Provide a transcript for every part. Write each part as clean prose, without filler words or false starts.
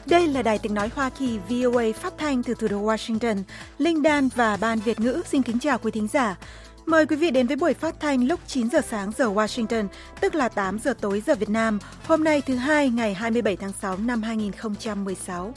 Đây là Đài Tiếng Nói Hoa Kỳ VOA phát thanh từ thủ đô Washington. Linh Dan và Ban Việt ngữ xin kính chào quý thính giả. Mời quý vị đến với buổi phát thanh lúc 9 giờ sáng giờ Washington, tức là 8 giờ tối giờ Việt Nam, hôm nay thứ Hai ngày 27 tháng 6 năm 2016.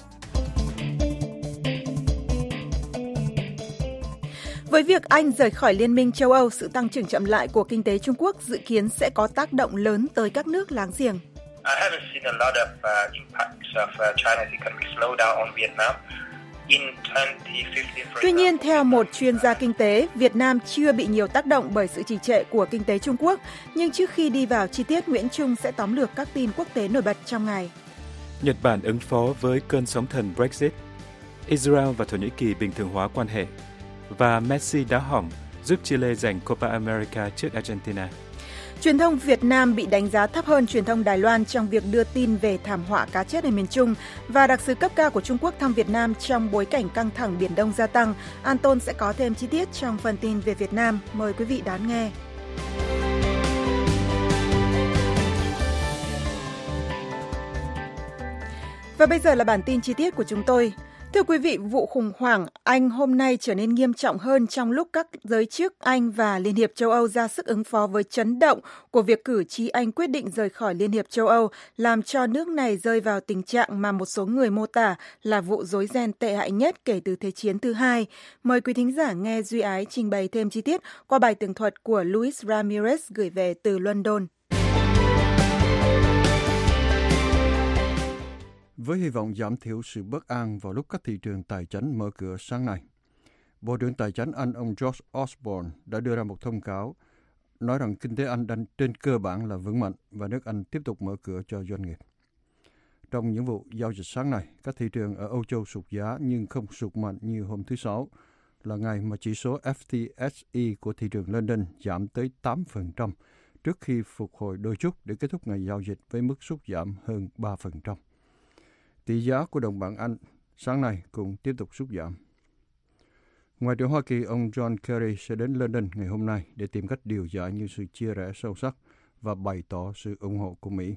Với việc Anh rời khỏi Liên minh châu Âu, sự tăng trưởng chậm lại của kinh tế Trung Quốc dự kiến sẽ có tác động lớn tới các nước láng giềng. I haven't seen a lot of impacts of China's economic slowdown on Vietnam. In 2015, Tuy nhiên, theo một chuyên gia kinh tế, Việt Nam chưa bị nhiều tác động bởi sự trì trệ của kinh tế Trung Quốc. Nhưng trước khi đi vào chi tiết, Nguyễn Trung sẽ tóm lược các tin quốc tế nổi bật trong ngày. Nhật Bản ứng phó với cơn sóng thần Brexit. Israel và Thổ Nhĩ Kỳ bình thường hóa quan hệ. Và Messi đá hỏng giúp Chile giành Copa America trước Argentina. Truyền thông Việt Nam bị đánh giá thấp hơn truyền thông Đài Loan trong việc đưa tin về thảm họa cá chết ở miền Trung, và đặc sứ cấp cao của Trung Quốc thăm Việt Nam trong bối cảnh căng thẳng Biển Đông gia tăng. Anton sẽ có thêm chi tiết trong phần tin về Việt Nam. Mời quý vị đón nghe. Và bây giờ là bản tin chi tiết của chúng tôi. Thưa quý vị, vụ khủng hoảng Anh hôm nay trở nên nghiêm trọng hơn trong lúc các giới chức Anh và Liên hiệp châu Âu ra sức ứng phó với chấn động của việc cử tri Anh quyết định rời khỏi Liên hiệp châu Âu, làm cho nước này rơi vào tình trạng mà một số người mô tả là vụ rối ren tệ hại nhất kể từ Thế chiến thứ hai. Mời quý thính giả nghe Duy Ái trình bày thêm chi tiết qua bài tường thuật của Luis Ramirez gửi về từ London. Với hy vọng giảm thiểu sự bất an vào lúc các thị trường tài chính mở cửa sáng nay, Bộ trưởng Tài chính Anh ông George Osborne đã đưa ra một thông cáo nói rằng kinh tế Anh đang trên cơ bản là vững mạnh và nước Anh tiếp tục mở cửa cho doanh nghiệp. Trong những vụ giao dịch sáng nay, các thị trường ở Âu Châu sụt giá nhưng không sụt mạnh như hôm thứ Sáu, là ngày mà chỉ số FTSE của thị trường London giảm tới 8% trước khi phục hồi đôi chút để kết thúc ngày giao dịch với mức sút giảm hơn 3%. Tỷ giá của đồng bảng Anh sáng nay cũng tiếp tục sút giảm. Ngoại trưởng Hoa Kỳ ông John Kerry sẽ đến London ngày hôm nay để tìm cách điều giải những sự chia rẽ sâu sắc và bày tỏ sự ủng hộ của Mỹ.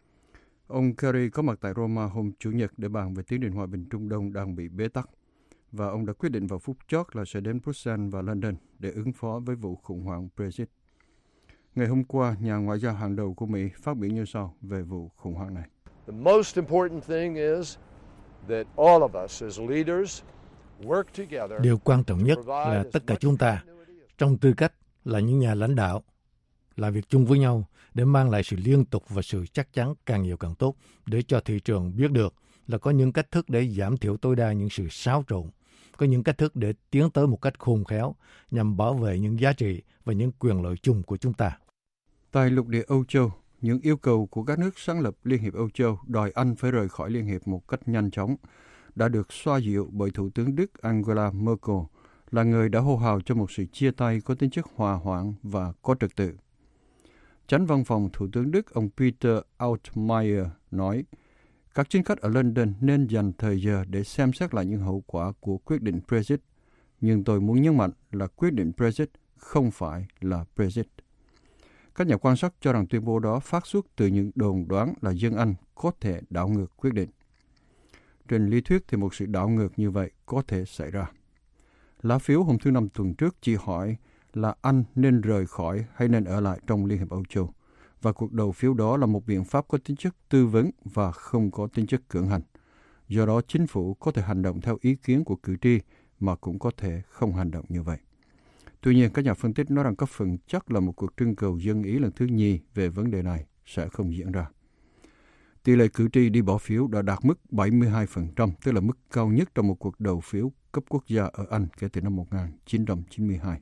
Ông Kerry có mặt tại Roma hôm Chủ nhật để bàn về tiến trình hòa bình Trung Đông đang bị bế tắc, và ông đã quyết định vào phút chót là sẽ đến Bruxelles và London để ứng phó với vụ khủng hoảng Brexit. Ngày hôm qua, nhà ngoại giao hàng đầu của Mỹ phát biểu như sau về vụ khủng hoảng này. The most important thing is that all of us as leaders work together. Điều quan trọng nhất là tất cả chúng ta, trong tư cách là những nhà lãnh đạo, làm việc chung với nhau để mang lại sự liên tục và sự chắc chắn càng nhiều càng tốt, để cho thị trường biết được là có những cách thức để giảm thiểu tối đa những sự xáo trộn, có những cách thức để tiến tới một cách khôn khéo nhằm bảo vệ những giá trị và những quyền lợi chung của chúng ta. Tại lục địa Âu Châu, những yêu cầu của các nước sáng lập Liên hiệp Âu Châu đòi Anh phải rời khỏi Liên hiệp một cách nhanh chóng đã được xoa dịu bởi Thủ tướng Đức Angela Merkel, là người đã hô hào cho một sự chia tay có tính chất hòa hoãn và có trật tự. Chánh văn phòng Thủ tướng Đức ông Peter Altmaier nói, các chính khách ở London nên dành thời giờ để xem xét lại những hậu quả của quyết định Brexit, nhưng tôi muốn nhấn mạnh là quyết định Brexit không phải là Brexit. Các nhà quan sát cho rằng tuyên bố đó phát xuất từ những đồn đoán là dân Anh có thể đảo ngược quyết định. Trên lý thuyết thì một sự đảo ngược như vậy có thể xảy ra. Lá phiếu hôm thứ Năm tuần trước chỉ hỏi là Anh nên rời khỏi hay nên ở lại trong Liên hiệp Âu Châu, và cuộc đầu phiếu đó là một biện pháp có tính chất tư vấn và không có tính chất cưỡng hành. Do đó chính phủ có thể hành động theo ý kiến của cử tri mà cũng có thể không hành động như vậy. Tuy nhiên, các nhà phân tích nói rằng có phần chắc là một cuộc trưng cầu dân ý lần thứ nhì về vấn đề này sẽ không diễn ra. Tỷ lệ cử tri đi bỏ phiếu đã đạt mức 72%, tức là mức cao nhất trong một cuộc đầu phiếu cấp quốc gia ở Anh kể từ năm 1992.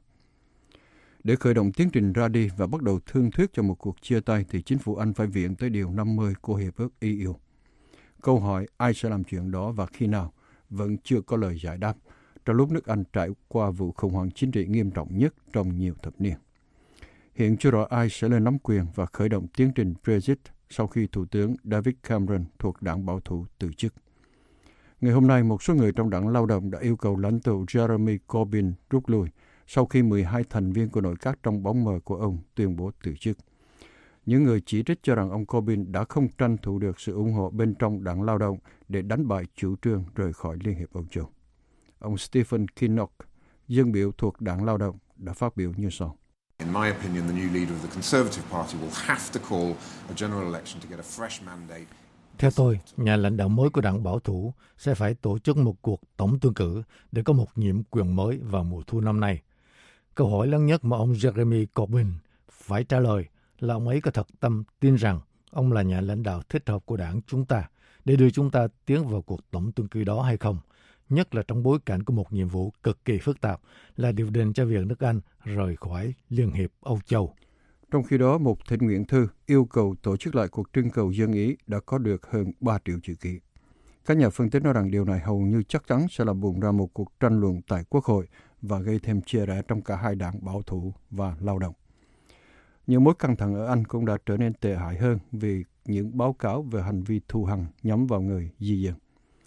Để khởi động tiến trình ra đi và bắt đầu thương thuyết cho một cuộc chia tay thì chính phủ Anh phải viện tới điều 50 của Hiệp ước EU. Câu hỏi ai sẽ làm chuyện đó và khi nào vẫn chưa có lời giải đáp, trong lúc nước Anh trải qua vụ khủng hoảng chính trị nghiêm trọng nhất trong nhiều thập niên. Hiện chưa rõ ai sẽ lên nắm quyền và khởi động tiến trình Brexit sau khi Thủ tướng David Cameron thuộc đảng bảo thủ từ chức. Ngày hôm nay, một số người trong đảng Lao động đã yêu cầu lãnh tụ Jeremy Corbyn rút lui sau khi 12 thành viên của nội các trong bóng mờ của ông tuyên bố từ chức. Những người chỉ trích cho rằng ông Corbyn đã không tranh thủ được sự ủng hộ bên trong đảng Lao động để đánh bại chủ trương rời khỏi Liên hiệp Âu Châu. Ông Stephen Kinnock, dân biểu thuộc đảng Lao động, đã phát biểu như sau. In my opinion, the new leader of the Conservative Party will have to call a general election to get a fresh mandate. Theo tôi, nhà lãnh đạo mới của đảng bảo thủ sẽ phải tổ chức một cuộc tổng tuyển cử để có một nhiệm quyền mới vào mùa thu năm nay. Câu hỏi lớn nhất mà ông Jeremy Corbyn phải trả lời là ông ấy có thật tâm tin rằng ông là nhà lãnh đạo thích hợp của đảng chúng ta để đưa chúng ta tiến vào cuộc tổng tuyển cử đó hay không, nhất là trong bối cảnh của một nhiệm vụ cực kỳ phức tạp là điều định cho việc nước Anh rời khỏi Liên hiệp Âu Châu. Trong khi đó, một thỉnh nguyện thư yêu cầu tổ chức lại cuộc trưng cầu dân Ý đã có được hơn 3 triệu chữ ký. Các nhà phân tích nói rằng điều này hầu như chắc chắn sẽ làm bùng ra một cuộc tranh luận tại Quốc hội và gây thêm chia rẽ trong cả hai đảng bảo thủ và lao động. Những mối căng thẳng ở Anh cũng đã trở nên tệ hại hơn vì những báo cáo về hành vi thù hằn nhắm vào người di dân.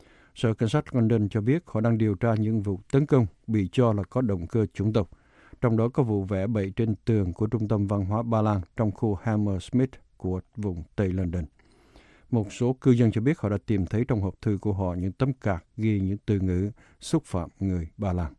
Sở Cảnh sát London cho biết họ đang điều tra những vụ tấn công bị cho là có động cơ chủng tộc, trong đó có vụ vẽ bậy trên tường của Trung tâm Văn hóa Ba Lan trong khu Hammersmith của vùng Tây London. Một số cư dân cho biết họ đã tìm thấy trong hộp thư của họ những tấm card ghi những từ ngữ xúc phạm người Ba Lan.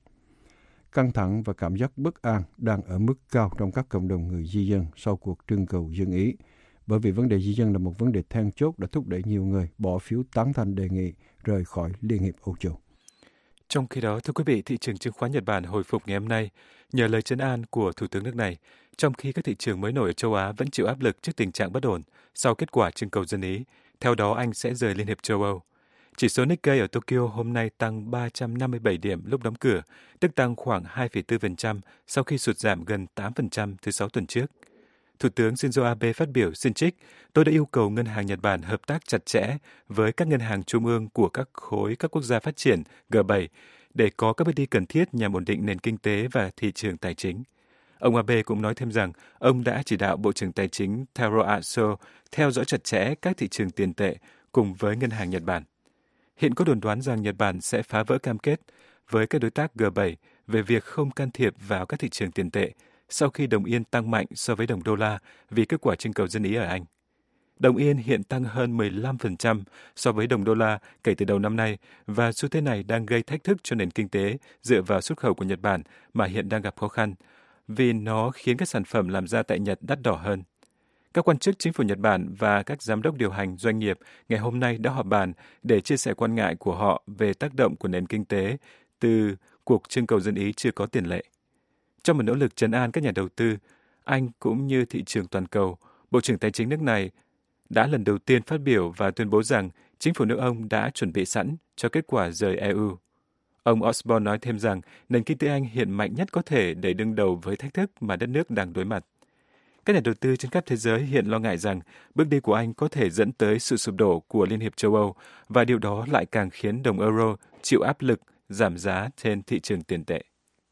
Căng thẳng và cảm giác bất an đang ở mức cao trong các cộng đồng người di dân sau cuộc trưng cầu dân Ý, bởi vì vấn đề di dân là một vấn đề then chốt đã thúc đẩy nhiều người bỏ phiếu tán thành đề nghị rời khỏi Liên hiệp Âu Châu. Trong khi đó, thưa quý vị, thị trường chứng khoán Nhật Bản hồi phục ngày hôm nay nhờ lời trấn an của Thủ tướng nước này, trong khi các thị trường mới nổi ở châu Á vẫn chịu áp lực trước tình trạng bất ổn sau kết quả trưng cầu dân Ý. Theo đó, Anh sẽ rời Liên hiệp châu Âu. Chỉ số Nikkei ở Tokyo hôm nay tăng 357 điểm lúc đóng cửa, tức tăng khoảng 2,4% sau khi sụt giảm gần 8% thứ 6 tuần trước. Thủ tướng Shinzo Abe phát biểu xin trích, tôi đã yêu cầu Ngân hàng Nhật Bản hợp tác chặt chẽ với các ngân hàng trung ương của các khối các quốc gia phát triển G7 để có các bước đi cần thiết nhằm ổn định nền kinh tế và thị trường tài chính. Ông Abe cũng nói thêm rằng ông đã chỉ đạo Bộ trưởng Tài chính Taro Aso theo dõi chặt chẽ các thị trường tiền tệ cùng với Ngân hàng Nhật Bản. Hiện có đồn đoán rằng Nhật Bản sẽ phá vỡ cam kết với các đối tác G7 về việc không can thiệp vào các thị trường tiền tệ sau khi đồng yên tăng mạnh so với đồng đô la vì kết quả trưng cầu dân Ý ở Anh. Đồng yên hiện tăng hơn 15% so với đồng đô la kể từ đầu năm nay và xu thế này đang gây thách thức cho nền kinh tế dựa vào xuất khẩu của Nhật Bản mà hiện đang gặp khó khăn vì nó khiến các sản phẩm làm ra tại Nhật đắt đỏ hơn. Các quan chức chính phủ Nhật Bản và các giám đốc điều hành doanh nghiệp ngày hôm nay đã họp bàn để chia sẻ quan ngại của họ về tác động của nền kinh tế từ cuộc trưng cầu dân Ý chưa có tiền lệ. Trong một nỗ lực trấn an các nhà đầu tư, Anh cũng như thị trường toàn cầu, Bộ trưởng Tài chính nước này đã lần đầu tiên phát biểu và tuyên bố rằng chính phủ nước ông đã chuẩn bị sẵn cho kết quả rời EU. Ông Osborne nói thêm rằng nền kinh tế Anh hiện mạnh nhất có thể để đương đầu với thách thức mà đất nước đang đối mặt. Các nhà đầu tư trên khắp thế giới hiện lo ngại rằng bước đi của Anh có thể dẫn tới sự sụp đổ của Liên hiệp châu Âu và điều đó lại càng khiến đồng euro chịu áp lực giảm giá trên thị trường tiền tệ.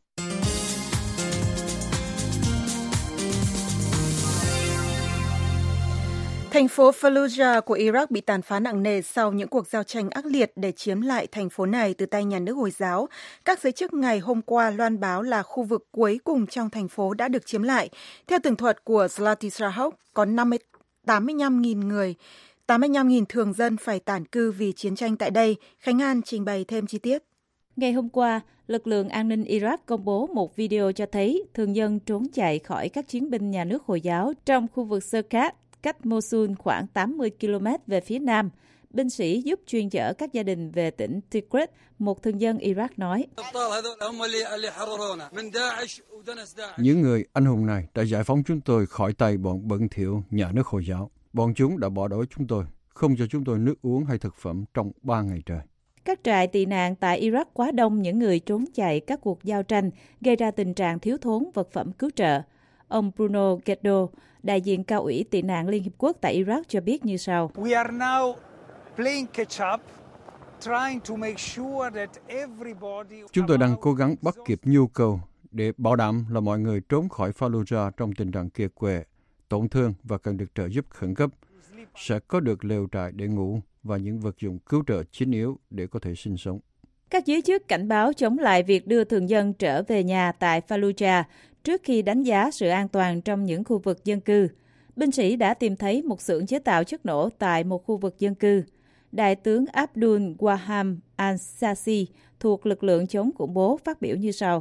Thành phố Fallujah của Iraq bị tàn phá nặng nề sau những cuộc giao tranh ác liệt để chiếm lại thành phố này từ tay nhà nước Hồi giáo. Các giới chức ngày hôm qua loan báo là khu vực cuối cùng trong thành phố đã được chiếm lại. Theo tường thuật của Zlati Sahok, có 85.000 thường dân phải tản cư vì chiến tranh tại đây. Khánh An trình bày thêm chi tiết. Ngày hôm qua, lực lượng an ninh Iraq công bố một video cho thấy thường dân trốn chạy khỏi các chiến binh nhà nước Hồi giáo trong khu vực Serkat, cách Mosul khoảng 80 km về phía nam. Binh sĩ giúp chuyên chở các gia đình về tỉnh Tikrit, một thường dân Iraq nói. Những người anh hùng này đã giải phóng chúng tôi khỏi tay bọn bẩn thỉu nhà nước Hồi giáo. Bọn chúng đã bỏ đói chúng tôi, không cho chúng tôi nước uống hay thực phẩm trong 3 ngày trời. Các trại tị nạn tại Iraq quá đông những người trốn chạy các cuộc giao tranh, gây ra tình trạng thiếu thốn vật phẩm cứu trợ. Ông Bruno Guaido, đại diện cao ủy tị nạn Liên Hiệp Quốc tại Iraq cho biết như sau. Chúng tôi đang cố gắng bắt kịp nhu cầu để bảo đảm là mọi người trốn khỏi Fallujah trong tình trạng kiệt quệ, tổn thương và cần được trợ giúp khẩn cấp, sẽ có được lều trại để ngủ và những vật dụng cứu trợ chính yếu để có thể sinh sống. Các giới chức cảnh báo chống lại việc đưa thường dân trở về nhà tại Fallujah trước khi đánh giá sự an toàn trong những khu vực dân cư. Binh sĩ đã tìm thấy một xưởng chế tạo chất nổ tại một khu vực dân cư. Đại tướng Abdul Waham al-Sasi thuộc lực lượng chống khủng bố phát biểu như sau.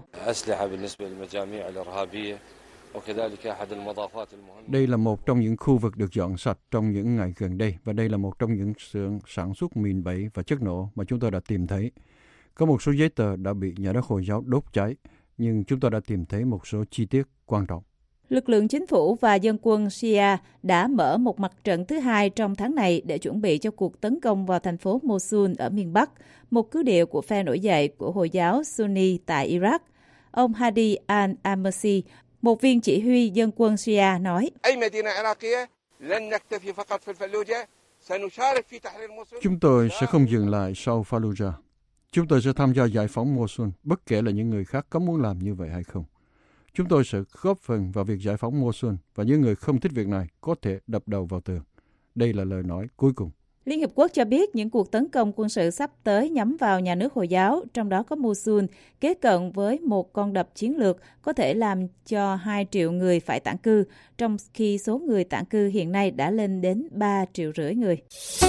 Đây là một trong những khu vực được dọn sạch trong những ngày gần đây và đây là một trong những xưởng sản xuất mìn bẫy và chất nổ mà chúng tôi đã tìm thấy. Có một số giấy tờ đã bị nhà nước Hồi giáo đốt cháy, nhưng chúng tôi đã tìm thấy một số chi tiết quan trọng. Lực lượng chính phủ và dân quân Shia đã mở một mặt trận thứ hai trong tháng này để chuẩn bị cho cuộc tấn công vào thành phố Mosul ở miền Bắc, một cứ địa của phe nổi dậy của Hồi giáo Sunni tại Iraq. Ông Hadi al-Amasi, một viên chỉ huy dân quân Shia nói, chúng tôi sẽ không dừng lại sau Fallujah. Chúng tôi sẽ tham gia giải phóng Mosul, bất kể là những người khác có muốn làm như vậy hay không. Chúng tôi sẽ góp phần vào việc giải phóng Mosul và những người không thích việc này có thể đập đầu vào tường. Đây là lời nói cuối cùng. Liên Hiệp Quốc cho biết những cuộc tấn công quân sự sắp tới nhắm vào nhà nước Hồi giáo, trong đó có Mosul, kế cận với một con đập chiến lược có thể làm cho 2 triệu người phải tản cư, trong khi số người tản cư hiện nay đã lên đến 3,5 triệu người.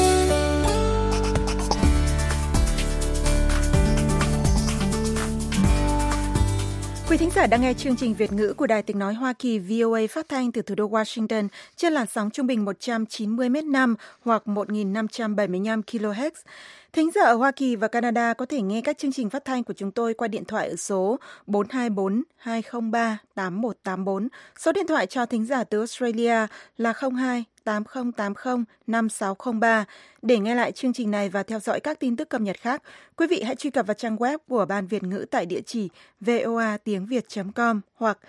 Quý thính giả đang nghe chương trình Việt ngữ của Đài Tiếng nói Hoa Kỳ VOA phát thanh từ thủ đô Washington trên làn sóng trung bình 190 m/năm hoặc 1.575 kHz. Thính giả ở Hoa Kỳ và Canada có thể nghe các chương trình phát thanh của chúng tôi qua điện thoại ở số 424 203 8184. Số điện thoại cho thính giả từ Australia là 02 8080 5603. Để nghe lại chương trình này và theo dõi các tin tức cập nhật khác, quý vị hãy truy cập vào trang web của Ban Việt ngữ tại địa chỉ voatiengviet.com hoặc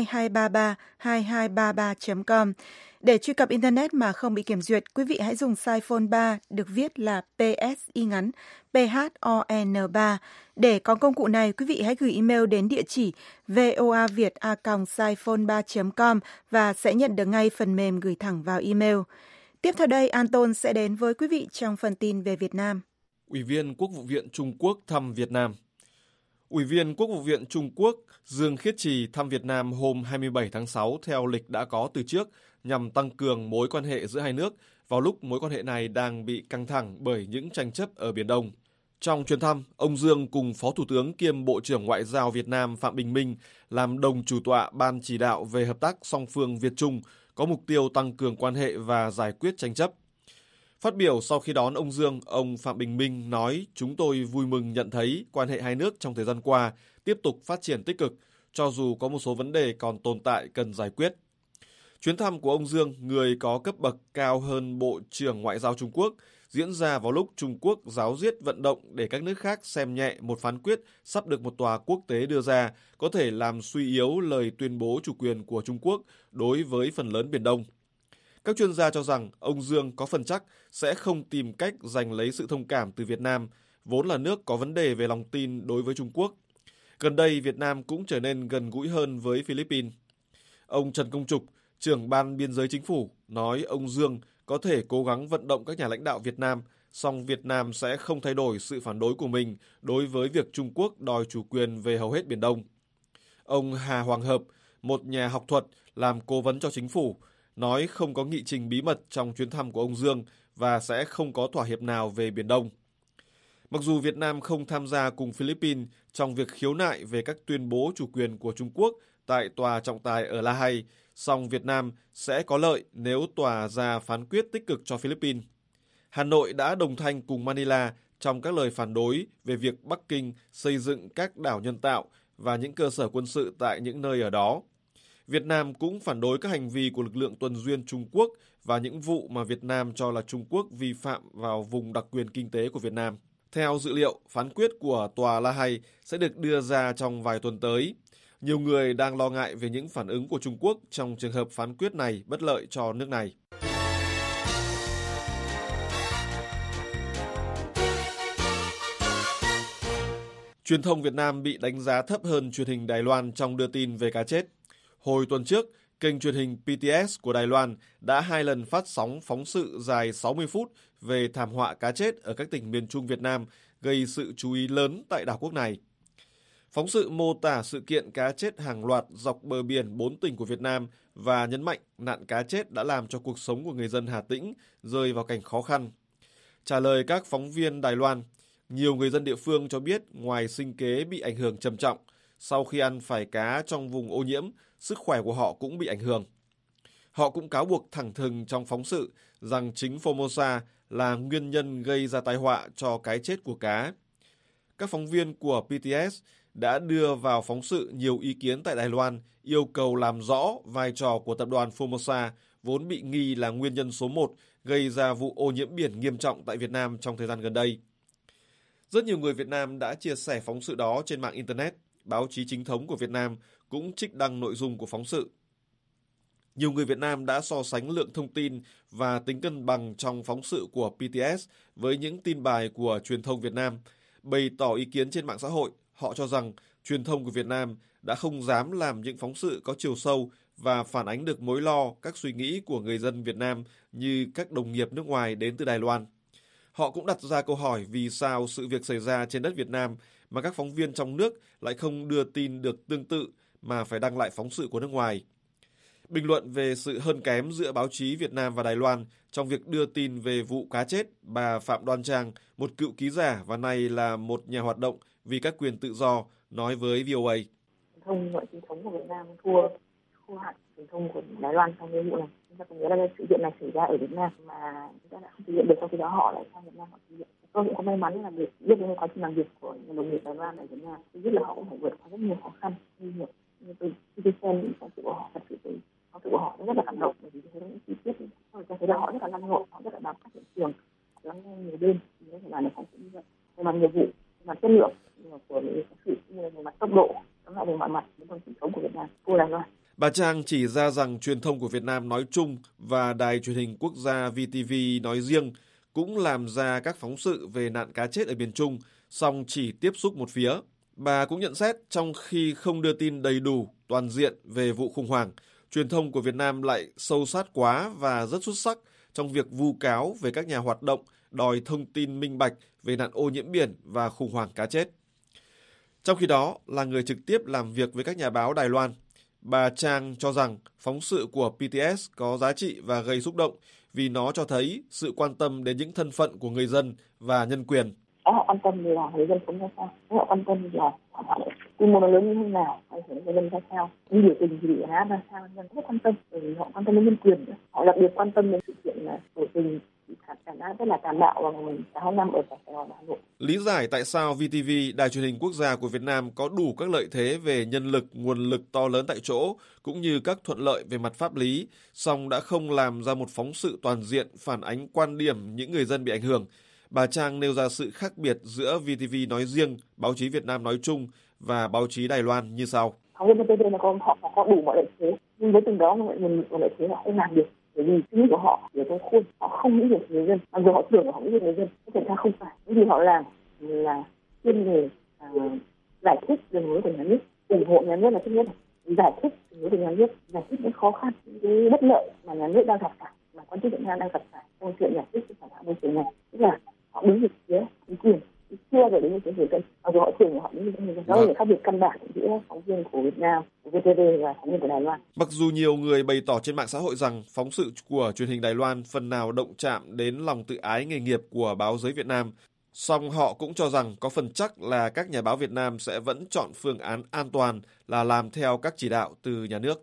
22332233.com. Để truy cập Internet mà không bị kiểm duyệt, quý vị hãy dùng size phone 3 được viết là PSY ngắn PHON3. Để có công cụ này, quý vị hãy gửi email đến địa chỉ voaviet@siphone3.com và sẽ nhận được ngay phần mềm gửi thẳng vào email. Tiếp theo đây, Anton sẽ đến với quý vị trong phần tin về Việt Nam. Ủy viên Quốc vụ viện Trung Quốc thăm Việt Nam. Ủy viên Quốc vụ viện Trung Quốc Dương Khiết Trì thăm Việt Nam hôm 27 tháng 6 theo lịch đã có từ trước nhằm tăng cường mối quan hệ giữa hai nước vào lúc mối quan hệ này đang bị căng thẳng bởi những tranh chấp ở Biển Đông. Trong chuyến thăm, ông Dương cùng Phó Thủ tướng kiêm Bộ trưởng Ngoại giao Việt Nam Phạm Bình Minh làm đồng chủ tọa Ban chỉ đạo về hợp tác song phương Việt-Trung có mục tiêu tăng cường quan hệ và giải quyết tranh chấp. Phát biểu sau khi đón ông Dương, ông Phạm Bình Minh nói chúng tôi vui mừng nhận thấy quan hệ hai nước trong thời gian qua tiếp tục phát triển tích cực, cho dù có một số vấn đề còn tồn tại cần giải quyết. Chuyến thăm của ông Dương, người có cấp bậc cao hơn Bộ trưởng Ngoại giao Trung Quốc, diễn ra vào lúc Trung Quốc ráo riết vận động để các nước khác xem nhẹ một phán quyết sắp được một tòa quốc tế đưa ra, có thể làm suy yếu lời tuyên bố chủ quyền của Trung Quốc đối với phần lớn Biển Đông. Các chuyên gia cho rằng ông Dương có phần chắc sẽ không tìm cách giành lấy sự thông cảm từ Việt Nam, vốn là nước có vấn đề về lòng tin đối với Trung Quốc. Gần đây, Việt Nam cũng trở nên gần gũi hơn với Philippines. Ông Trần Công Trục, trưởng Ban Biên giới Chính phủ, nói ông Dương có thể cố gắng vận động các nhà lãnh đạo Việt Nam, song Việt Nam sẽ không thay đổi sự phản đối của mình đối với việc Trung Quốc đòi chủ quyền về hầu hết Biển Đông. Ông Hà Hoàng Hợp, một nhà học thuật làm cố vấn cho chính phủ, nói không có nghị trình bí mật trong chuyến thăm của ông Dương và sẽ không có thỏa hiệp nào về Biển Đông. Mặc dù Việt Nam không tham gia cùng Philippines trong việc khiếu nại về các tuyên bố chủ quyền của Trung Quốc tại tòa trọng tài ở La Hay, song Việt Nam sẽ có lợi nếu tòa ra phán quyết tích cực cho Philippines. Hà Nội đã đồng thanh cùng Manila trong các lời phản đối về việc Bắc Kinh xây dựng các đảo nhân tạo và những cơ sở quân sự tại những nơi ở đó. Việt Nam cũng phản đối các hành vi của lực lượng tuần duyên Trung Quốc và những vụ mà Việt Nam cho là Trung Quốc vi phạm vào vùng đặc quyền kinh tế của Việt Nam. Theo dự liệu, phán quyết của tòa La Hay sẽ được đưa ra trong vài tuần tới. Nhiều người đang lo ngại về những phản ứng của Trung Quốc trong trường hợp phán quyết này bất lợi cho nước này. Truyền thông Việt Nam bị đánh giá thấp hơn truyền hình Đài Loan trong đưa tin về cá chết. Hồi tuần trước, kênh truyền hình PTS của Đài Loan đã 2 lần phát sóng phóng sự dài 60 phút về thảm họa cá chết ở các tỉnh miền Trung Việt Nam, gây sự chú ý lớn tại đảo quốc này. Phóng sự mô tả sự kiện cá chết hàng loạt dọc bờ biển 4 tỉnh của Việt Nam và nhấn mạnh nạn cá chết đã làm cho cuộc sống của người dân Hà Tĩnh rơi vào cảnh khó khăn. Trả lời các phóng viên Đài Loan, nhiều người dân địa phương cho biết ngoài sinh kế bị ảnh hưởng trầm trọng, sau khi ăn phải cá trong vùng ô nhiễm, sức khỏe của họ cũng bị ảnh hưởng. Họ cũng cáo buộc thẳng thừng trong phóng sự rằng chính Formosa là nguyên nhân gây ra tai họa cho cái chết của cá. Các phóng viên của PTS đã đưa vào phóng sự nhiều ý kiến tại Đài Loan yêu cầu làm rõ vai trò của tập đoàn Formosa, vốn bị nghi là nguyên nhân số 1 gây ra vụ ô nhiễm biển nghiêm trọng tại Việt Nam trong thời gian gần đây. Rất nhiều người Việt Nam đã chia sẻ phóng sự đó trên mạng Internet. Báo chí chính thống của Việt Nam cũng trích đăng nội dung của phóng sự. Nhiều người Việt Nam đã so sánh lượng thông tin và tính cân bằng trong phóng sự của PTS với những tin bài của truyền thông Việt Nam. Bày tỏ ý kiến trên mạng xã hội, họ cho rằng truyền thông của Việt Nam đã không dám làm những phóng sự có chiều sâu và phản ánh được mối lo, các suy nghĩ của người dân Việt Nam như các đồng nghiệp nước ngoài đến từ Đài Loan. Họ cũng đặt ra câu hỏi vì sao sự việc xảy ra trên đất Việt Nam mà các phóng viên trong nước lại không đưa tin được tương tự mà phải đăng lại phóng sự của nước ngoài. Bình luận về sự hơn kém giữa báo chí Việt Nam và Đài Loan trong việc đưa tin về vụ cá chết, bà Phạm Đoan Trang, một cựu ký giả và nay là một nhà hoạt động vì các quyền tự do, nói với VOA. Truyền thống của Việt Nam thua hẳn truyền thông của Đài Loan trong cái vụ này. Chúng ta có nghĩa là sự kiện này xảy ra ở Việt Nam mà chúng ta đã không thực hiện được, trong khi đó họ lại sang Việt Nam họ thực hiện. Tôi cũng có may mắn là được biết đến quá trình làm việc của nhà đồng nghiệp Đài Loan ở Việt Nam. Tôi biết là họ cũng phải vượt qua rất nhiều khó khăn, nguy hiểm. Nhưng tôi xem những phóng sự của họ, thật sự phóng sự của họ rất là cảm động, bởi vì tôi thấy những chi tiết, tôi thấy là họ rất là năng nổ, họ rất là bám sát hiện trường, lắng nghe nhiều đêm, thì có thể làm được phóng sự như vậy. Về mặt nghiệp vụ, về mặt chất lượng của những phóng sự, như là về mặt tốc độ, đó là về mọi mặt những thông tin sống của Việt Nam, thua Đài Loan. Bà Trang chỉ ra rằng truyền thông của Việt Nam nói chung và đài truyền hình quốc gia VTV nói riêng cũng làm ra các phóng sự về nạn cá chết ở miền Trung, song chỉ tiếp xúc một phía. Bà cũng nhận xét trong khi không đưa tin đầy đủ, toàn diện về vụ khủng hoảng, truyền thông của Việt Nam lại sâu sát quá và rất xuất sắc trong việc vu cáo về các nhà hoạt động đòi thông tin minh bạch về nạn ô nhiễm biển và khủng hoảng cá chết. Trong khi đó, là người trực tiếp làm việc với các nhà báo Đài Loan, bà Trang cho rằng phóng sự của PTS có giá trị và gây xúc động vì nó cho thấy sự quan tâm đến những thân phận của người dân và nhân quyền. Họ quan tâm là người dân sống ra sao, họ quan tâm là họ quy mô nó lớn như thế nào, ảnh hưởng đến người dân ra sao, những biểu tình thì bị án ra sao, nhân rất quan tâm, bởi vì họ quan tâm đến nhân quyền nữa. Họ đặc biệt quan tâm đến sự kiện là biểu tình xảy ra rất là tàn bạo vào ngày 6 năm ở Sài Gòn, Hà Nội. Lý giải tại sao VTV, đài truyền hình quốc gia của Việt Nam có đủ các lợi thế về nhân lực, nguồn lực to lớn tại chỗ, cũng như các thuận lợi về mặt pháp lý, song đã không làm ra một phóng sự toàn diện phản ánh quan điểm những người dân bị ảnh hưởng. Bà Trang nêu ra sự khác biệt giữa VTV nói riêng, báo chí Việt Nam nói chung và báo chí Đài Loan như sau. Phóng viên VTV là họ có đủ mọi lợi thế, nhưng với từng đó nguồn lợi thế họ không làm được. Bởi vì suy nghĩ của họ ở trong khuôn, họ không nghĩ được người dân, mặc dù họ tưởng là họ nghĩ được người dân, có thể ra không phải. Những gì họ làm là chuyên về giải thích đường lối của nhà nước, ủng hộ nhà nước là thứ nhất, giải thích đường lối của nhà nước, giải thích những khó khăn, những cái bất lợi mà nhà nước đang gặp phải, mà quan chức Việt Nam đang gặp phải trong chuyện giải thích cái phản ánh môi trường này, tức là họ đứng về phía chính quyền, chưa về đến phía người dân, mặc dù họ tưởng họ đứng về phía người dân. Đó là khác biệt căn bản giữa phóng viên của Việt Nam, của VTV và phóng viên của Đài Loan. Mặc dù nhiều người bày tỏ trên mạng xã hội rằng phóng sự của truyền hình Đài Loan phần nào động chạm đến lòng tự ái nghề nghiệp của báo giới Việt Nam, song họ cũng cho rằng có phần chắc là các nhà báo Việt Nam sẽ vẫn chọn phương án an toàn là làm theo các chỉ đạo từ nhà nước.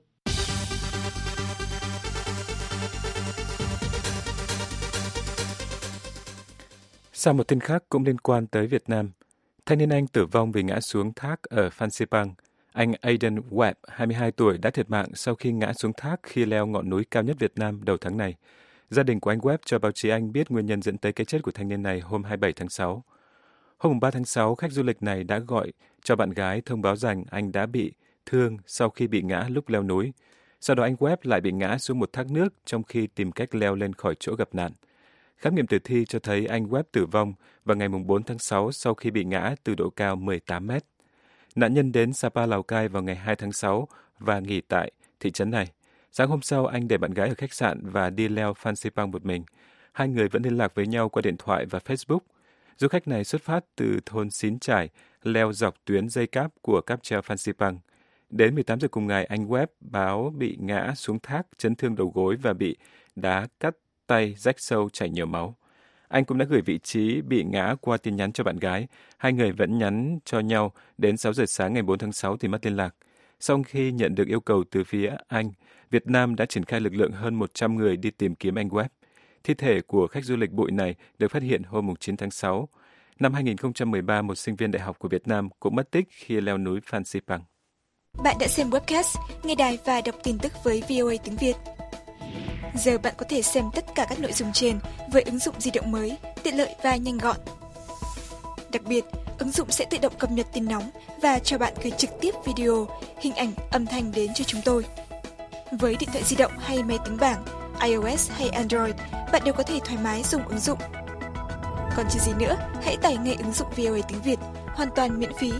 Sau một tin khác cũng liên quan tới Việt Nam, thanh niên Anh tử vong vì ngã xuống thác ở Phan Xipang. Anh Aidan Webb, 22 tuổi, đã thiệt mạng sau khi ngã xuống thác khi leo ngọn núi cao nhất Việt Nam đầu tháng này. Gia đình của anh Webb cho báo chí Anh biết nguyên nhân dẫn tới cái chết của thanh niên này hôm 27 tháng 6. Hôm 3 tháng 6, khách du lịch này đã gọi cho bạn gái thông báo rằng anh đã bị thương sau khi bị ngã lúc leo núi. Sau đó anh Webb lại bị ngã xuống một thác nước trong khi tìm cách leo lên khỏi chỗ gặp nạn. Khám nghiệm tử thi cho thấy anh Webb tử vong vào ngày 4 tháng 6 sau khi bị ngã từ độ cao 18 mét. Nạn nhân đến Sapa, Lào Cai vào ngày 2 tháng 6 và nghỉ tại thị trấn này. Sáng hôm sau, anh để bạn gái ở khách sạn và đi leo Phan Xipang một mình. Hai người vẫn liên lạc với nhau qua điện thoại và Facebook. Du khách này xuất phát từ thôn Xín Trải, leo dọc tuyến dây cáp của cáp treo Phan Xipang. Đến 18 giờ cùng ngày, anh Webb báo bị ngã xuống thác, chấn thương đầu gối và bị đá cắt tay rách sâu, chảy nhiều máu. Anh cũng đã gửi vị trí bị ngã qua tin nhắn cho bạn gái. Hai người vẫn nhắn cho nhau đến 6 giờ sáng ngày 4 tháng 6 thì mất liên lạc. Sau khi nhận được yêu cầu từ phía Anh, Việt Nam đã triển khai lực lượng hơn 100 người đi tìm kiếm anh Webb. Thi thể của khách du lịch bụi này được phát hiện hôm 9 tháng 6. Năm 2013, một sinh viên đại học của Việt Nam cũng mất tích khi leo núi Phan Xipang. Bạn đã xem webcast, nghe đài và đọc tin tức với VOA tiếng Việt. Giờ bạn có thể xem tất cả các nội dung trên với ứng dụng di động mới, tiện lợi và nhanh gọn. Đặc biệt, ứng dụng sẽ tự động cập nhật tin nóng và cho bạn gửi trực tiếp video, hình ảnh, âm thanh đến cho chúng tôi. Với điện thoại di động hay máy tính bảng, iOS hay Android, bạn đều có thể thoải mái dùng ứng dụng. Còn chờ gì nữa, hãy tải ngay ứng dụng VOA tiếng Việt, hoàn toàn miễn phí.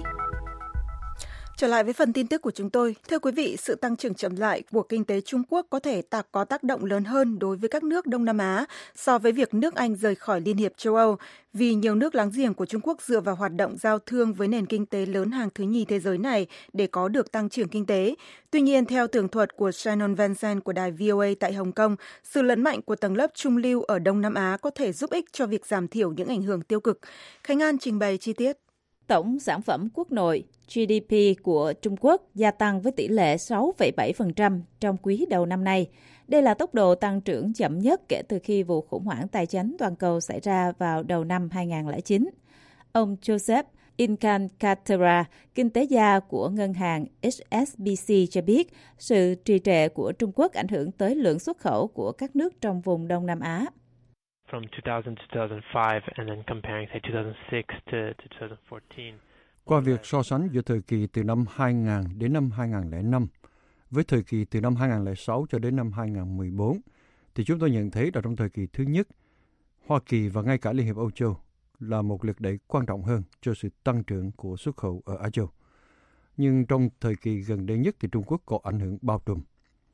Trở lại với phần tin tức của chúng tôi. Thưa quý vị, sự tăng trưởng chậm lại của kinh tế Trung Quốc có thể có tác động lớn hơn đối với các nước Đông Nam Á so với việc nước Anh rời khỏi Liên hiệp châu Âu, vì nhiều nước láng giềng của Trung Quốc dựa vào hoạt động giao thương với nền kinh tế lớn hàng thứ nhì thế giới này để có được tăng trưởng kinh tế. Tuy nhiên, theo tường thuật của Shannon Vincent của đài VOA tại Hồng Kông, sự lớn mạnh của tầng lớp trung lưu ở Đông Nam Á có thể giúp ích cho việc giảm thiểu những ảnh hưởng tiêu cực. Khánh An trình bày chi tiết. Tổng sản phẩm quốc nội GDP của Trung Quốc gia tăng với tỷ lệ 6,7% trong quý đầu năm nay. Đây là tốc độ tăng trưởng chậm nhất kể từ khi vụ khủng hoảng tài chính toàn cầu xảy ra vào đầu năm 2009. Ông Joseph Incancatera, kinh tế gia của ngân hàng HSBC cho biết sự trì trệ của Trung Quốc ảnh hưởng tới lượng xuất khẩu của các nước trong vùng Đông Nam Á. From 2000 to 2005 and then comparing say 2006 to 2014. Qua việc so sánh giữa thời kỳ từ năm 2000 đến năm 2005 với thời kỳ từ năm 2006 cho đến năm 2014, thì chúng tôi nhận thấy là trong thời kỳ thứ nhất, Hoa Kỳ và ngay cả Liên hiệp Âu Châu là một lực đẩy quan trọng hơn cho sự tăng trưởng của xuất khẩu ở Á Châu. Nhưng trong thời kỳ gần đây nhất thì Trung Quốc có ảnh hưởng bao trùm.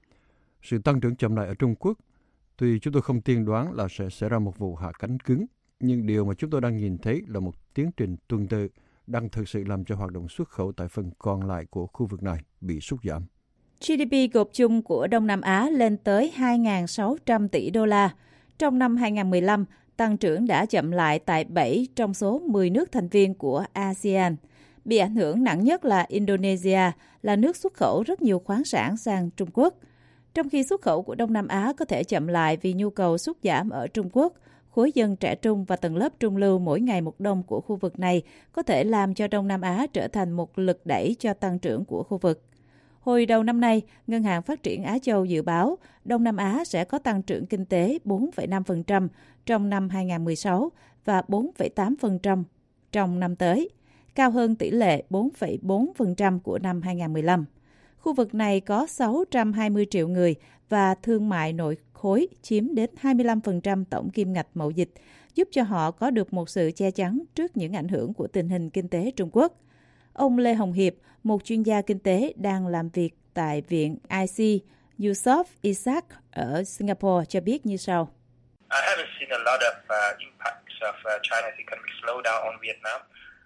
Sự tăng trưởng chậm lại ở Trung Quốc, tuy chúng tôi không tiên đoán là sẽ xảy ra một vụ hạ cánh cứng, nhưng điều mà chúng tôi đang nhìn thấy là một tiến trình tuần tự đang thực sự làm cho hoạt động xuất khẩu tại phần còn lại của khu vực này bị sút giảm. GDP gộp chung của Đông Nam Á lên tới 2.600 tỷ đô la. Trong năm 2015, tăng trưởng đã chậm lại tại 7 trong số 10 nước thành viên của ASEAN. Bị ảnh hưởng nặng nhất là Indonesia, là nước xuất khẩu rất nhiều khoáng sản sang Trung Quốc. Trong khi xuất khẩu của Đông Nam Á có thể chậm lại vì nhu cầu sút giảm ở Trung Quốc, khối dân trẻ trung và tầng lớp trung lưu mỗi ngày một đông của khu vực này có thể làm cho Đông Nam Á trở thành một lực đẩy cho tăng trưởng của khu vực. Hồi đầu năm nay, Ngân hàng Phát triển Á Châu dự báo Đông Nam Á sẽ có tăng trưởng kinh tế 4,5% trong năm 2016 và 4,8% trong năm tới, cao hơn tỷ lệ 4,4% của năm 2015. Khu vực này có 620 triệu người và thương mại nội khối chiếm đến 25% tổng kim ngạch mậu dịch, giúp cho họ có được một sự che chắn trước những ảnh hưởng của tình hình kinh tế Trung Quốc. Ông Lê Hồng Hiệp, một chuyên gia kinh tế đang làm việc tại Viện IC Yusof Ishak ở Singapore cho biết như sau. I haven't seen a lot of impacts of China's economic slowdown on Vietnam.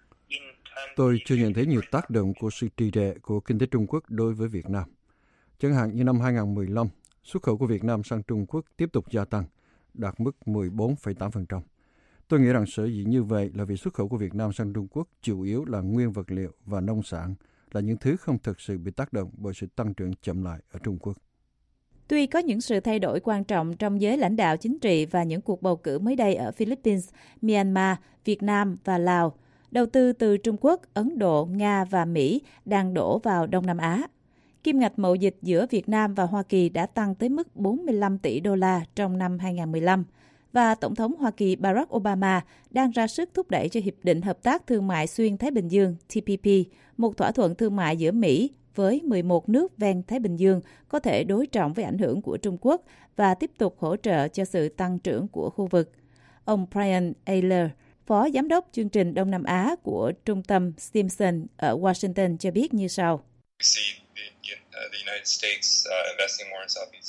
Tôi chưa nhận thấy nhiều tác động của sự trì trệ của kinh tế Trung Quốc đối với Việt Nam. Chẳng hạn như năm 2015, xuất khẩu của Việt Nam sang Trung Quốc tiếp tục gia tăng, đạt mức 14,8%. Tôi nghĩ rằng sở dĩ như vậy là vì xuất khẩu của Việt Nam sang Trung Quốc chủ yếu là nguyên vật liệu và nông sản, là những thứ không thực sự bị tác động bởi sự tăng trưởng chậm lại ở Trung Quốc. Tuy có những sự thay đổi quan trọng trong giới lãnh đạo chính trị và những cuộc bầu cử mới đây ở Philippines, Myanmar, Việt Nam và Lào, đầu tư từ Trung Quốc, Ấn Độ, Nga và Mỹ đang đổ vào Đông Nam Á. Kim ngạch mậu dịch giữa Việt Nam và Hoa Kỳ đã tăng tới mức 45 tỷ đô la trong năm 2015, và Tổng thống Hoa Kỳ Barack Obama đang ra sức thúc đẩy cho Hiệp định Hợp tác Thương mại Xuyên Thái Bình Dương TPP, một thỏa thuận thương mại giữa Mỹ với 11 nước ven Thái Bình Dương có thể đối trọng với ảnh hưởng của Trung Quốc và tiếp tục hỗ trợ cho sự tăng trưởng của khu vực. Ông Brian Ayler, Phó Giám đốc chương trình Đông Nam Á của Trung tâm Stimson ở Washington cho biết như sau.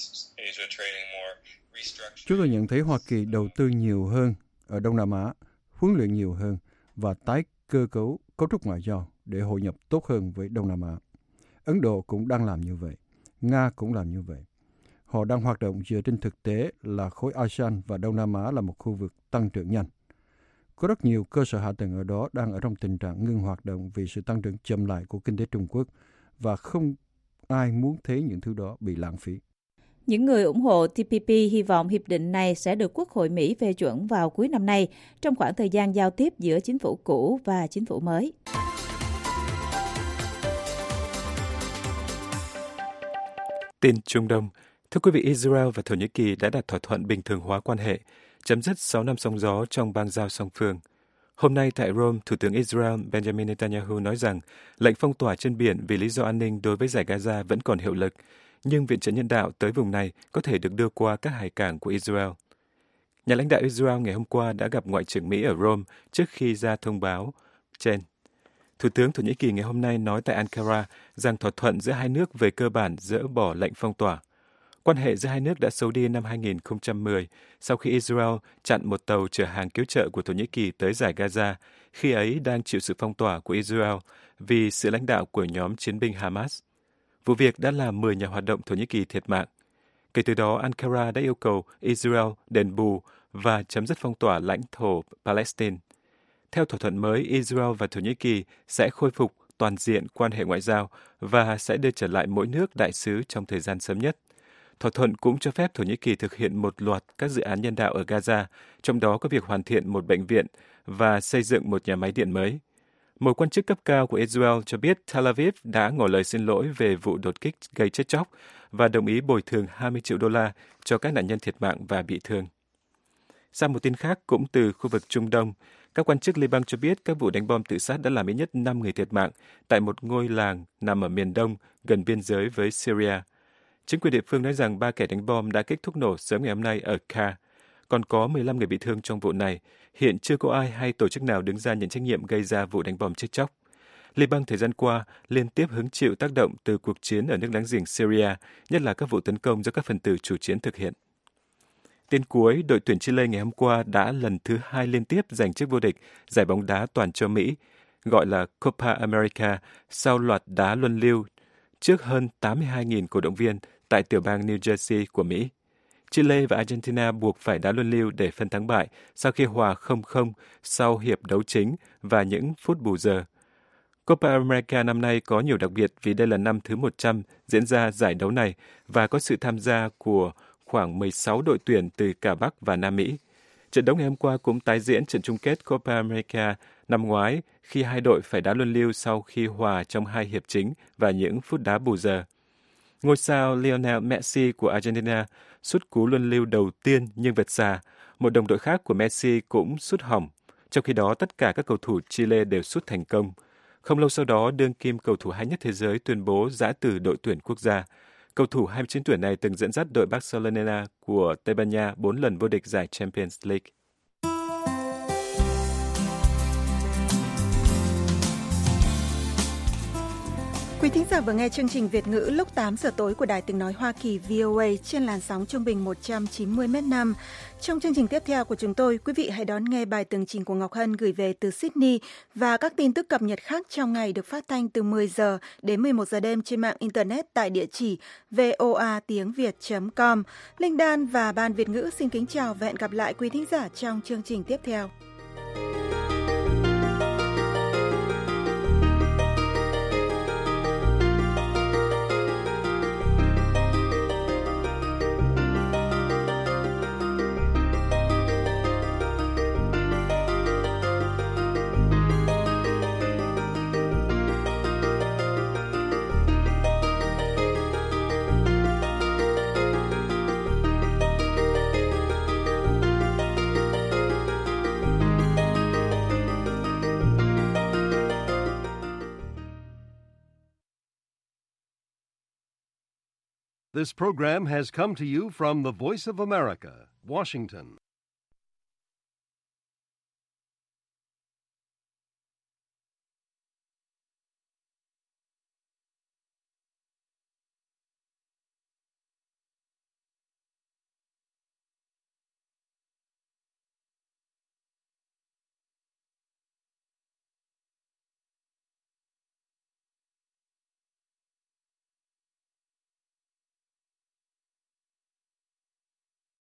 Chúng tôi nhận thấy Hoa Kỳ đầu tư nhiều hơn ở Đông Nam Á, huấn luyện nhiều hơn và tái cơ cấu cấu trúc ngoại giao để hội nhập tốt hơn với Đông Nam Á. Ấn Độ cũng đang làm như vậy. Nga cũng làm như vậy. Họ đang hoạt động dựa trên thực tế là khối ASEAN và Đông Nam Á là một khu vực tăng trưởng nhanh. Có rất nhiều cơ sở hạ tầng ở đó đang ở trong tình trạng ngưng hoạt động vì sự tăng trưởng chậm lại của kinh tế Trung Quốc và không ai muốn thấy những thứ đó bị lãng phí. Những người ủng hộ TPP hy vọng hiệp định này sẽ được Quốc hội Mỹ phê chuẩn vào cuối năm nay, trong khoảng thời gian giao tiếp giữa chính phủ cũ và chính phủ mới. Tin Trung Đông. Thưa quý vị, Israel và Thổ Nhĩ Kỳ đã đạt thỏa thuận bình thường hóa quan hệ, chấm dứt 6 năm sóng gió trong bang giao song phương. Hôm nay tại Rome, Thủ tướng Israel Benjamin Netanyahu nói rằng lệnh phong tỏa trên biển vì lý do an ninh đối với Dải Gaza vẫn còn hiệu lực, nhưng viện trợ nhân đạo tới vùng này có thể được đưa qua các hải cảng của Israel. Nhà lãnh đạo Israel ngày hôm qua đã gặp Ngoại trưởng Mỹ ở Rome trước khi ra thông báo trên. Thủ tướng Thổ Nhĩ Kỳ ngày hôm nay nói tại Ankara rằng thỏa thuận giữa hai nước về cơ bản dỡ bỏ lệnh phong tỏa. Quan hệ giữa hai nước đã xấu đi năm 2010 sau khi Israel chặn một tàu chở hàng cứu trợ của Thổ Nhĩ Kỳ tới Dải Gaza, khi ấy đang chịu sự phong tỏa của Israel vì sự lãnh đạo của nhóm chiến binh Hamas. Vụ việc đã làm 10 nhà hoạt động Thổ Nhĩ Kỳ thiệt mạng. Kể từ đó, Ankara đã yêu cầu Israel đền bù và chấm dứt phong tỏa lãnh thổ Palestine. Theo thỏa thuận mới, Israel và Thổ Nhĩ Kỳ sẽ khôi phục toàn diện quan hệ ngoại giao và sẽ đưa trở lại mỗi nước đại sứ trong thời gian sớm nhất. Thỏa thuận cũng cho phép Thổ Nhĩ Kỳ thực hiện một loạt các dự án nhân đạo ở Gaza, trong đó có việc hoàn thiện một bệnh viện và xây dựng một nhà máy điện mới. Một quan chức cấp cao của Israel cho biết Tel Aviv đã ngỏ lời xin lỗi về vụ đột kích gây chết chóc và đồng ý bồi thường 20 triệu đô la cho các nạn nhân thiệt mạng và bị thương. Sang một tin khác cũng từ khu vực Trung Đông, các quan chức Liban cho biết các vụ đánh bom tự sát đã làm ít nhất 5 người thiệt mạng tại một ngôi làng nằm ở miền đông gần biên giới với Syria. Chính quyền địa phương nói rằng 3 kẻ đánh bom đã kết thúc nổ sớm ngày hôm nay ở Kar. Còn có 15 người bị thương trong vụ này. Hiện chưa có ai hay tổ chức nào đứng ra nhận trách nhiệm gây ra vụ đánh bom chết chóc. Liban thời gian qua liên tiếp hứng chịu tác động từ cuộc chiến ở nước láng giềng Syria, nhất là các vụ tấn công do các phần tử chủ chiến thực hiện. Tin cuối, đội tuyển Chile ngày hôm qua đã lần thứ 2 liên tiếp giành chức vô địch giải bóng đá toàn châu Mỹ, gọi là Copa America, sau loạt đá luân lưu trước hơn 82.000 cổ động viên tại tiểu bang New Jersey của Mỹ. Chile và Argentina buộc phải đá luân lưu để phân thắng bại sau khi hòa 0-0 sau hiệp đấu chính và những phút bù giờ. Copa America năm nay có nhiều đặc biệt vì đây là năm thứ 100 diễn ra giải đấu này và có sự tham gia của khoảng 16 đội tuyển từ cả Bắc và Nam Mỹ. Trận đấu ngày hôm qua cũng tái diễn trận chung kết Copa America năm ngoái khi hai đội phải đá luân lưu sau khi hòa trong 2 hiệp chính và những phút đá bù giờ. Ngôi sao Lionel Messi của Argentina sút cú luân lưu đầu tiên nhưng vượt xa. Một đồng đội khác của Messi cũng sút hỏng. Trong khi đó, tất cả các cầu thủ Chile đều sút thành công. Không lâu sau đó, đương kim cầu thủ hay nhất thế giới tuyên bố giã từ đội tuyển quốc gia. Cầu thủ 29 tuổi này từng dẫn dắt đội Barcelona của Tây Ban Nha 4 lần vô địch giải Champions League. Quý thính giả vừa nghe chương trình Việt ngữ lúc 8 giờ tối của Đài Tiếng nói Hoa Kỳ VOA trên làn sóng trung bình 190 m/s. Trong chương trình tiếp theo của chúng tôi, quý vị hãy đón nghe bài tường trình của Ngọc Hân gửi về từ Sydney và các tin tức cập nhật khác trong ngày được phát thanh từ 10 giờ đến 11 giờ đêm trên mạng Internet tại địa chỉ voatiengviet.com. Linh Đan và Ban Việt ngữ xin kính chào và hẹn gặp lại quý thính giả trong chương trình tiếp theo. This program has come to you from the Voice of America, Washington.